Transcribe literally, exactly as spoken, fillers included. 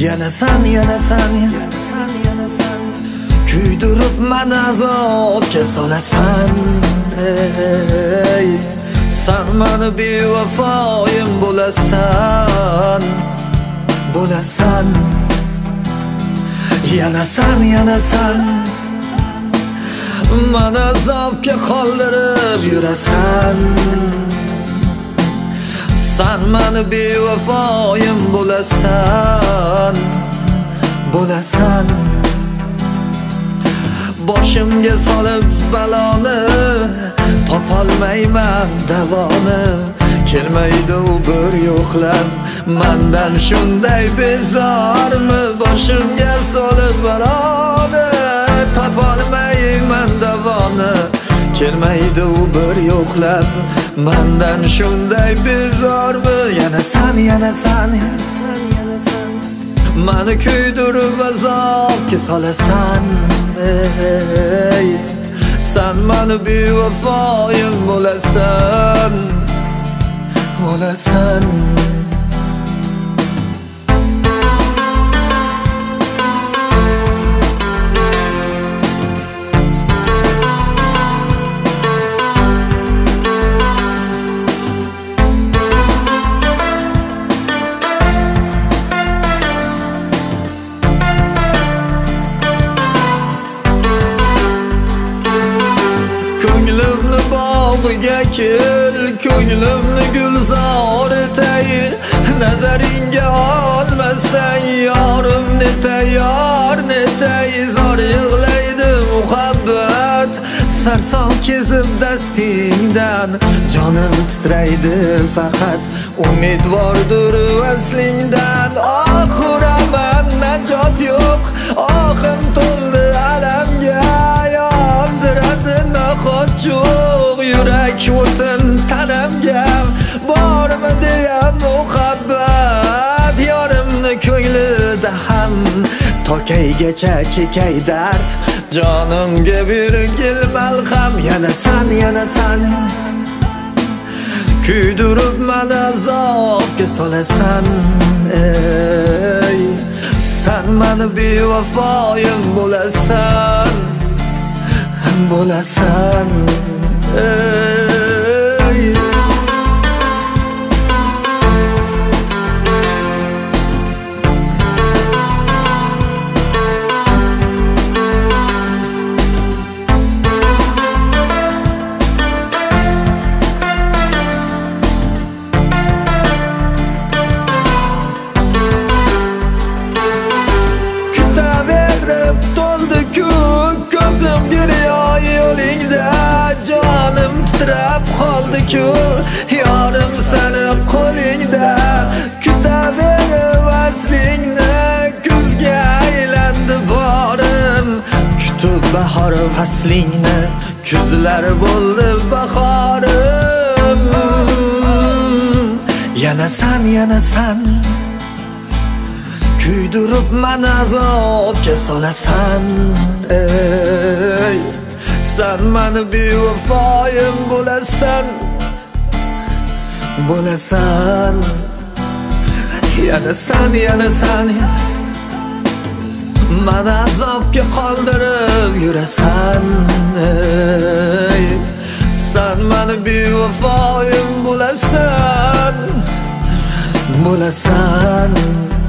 Yana san, yana san, yana san, yana san. Kuydirib meni azobga solasan. Ey, san meni bevafoyim bo'lasan, bo'lasan. Yana san, yana san. Meni azobga qoldirib yurasan. San meni bevafoyim bo'lasan, bo'lasan. Boshimga solib baloni, topolmayman davoni. Kelmaydi u bir yo'qlab, mendan shunday bezormi? Boshimga solib baloni, topolmayman davoni. Kelmaydi u bir yo'qlab, mendan shunday bezormi? Yana san, yana san, yana san, yana san. Meni kuydirib azobga solasan. Ey, san meni bevafoyim bo'lasan, bo'lasan. Ko'nglimni bog'iga kel, ko'nglimni gulzor etay. Nazaringga olmasang yorim netay, yor netay. Zor yig'laydi muhabbat, sarson kezib dastingdan. Jonim titraydi faqat, umidvordir vaslingdan. Oh, uraman, najot yo'q, ohim to'ldi alamga. Yondiradi noxo'choq yurak o'tin tanamga. Bormi deyam muhabbat, yorimni ko'nglida ham tokaygacha chekay dard. Jonimga bergil malham. Yana san, yana san. Kuydirib meni azobga solasan. Ey, san meni bevafoyim bo'lasan, bo'lasan. Ey, kutaverib to'ldi-ku ko'zim giryo yo'lingda. Jonim titrab qoldi-ku yorim seni qo'lingda. Kutaverib vaslingni, kuzga aylandi borim. Kutib bahor faslingni, kuzlar bo'ldi bahorim. Yana san, yana san. Kuydirib meni azobga solasan. Ey, san meni bevafoyim bo'lasan, bo'lasan. Yana san, yana san. Meni azobga qoldirib yurasan. Ey, san meni bevafoyim bo'lasan, bo'lasan.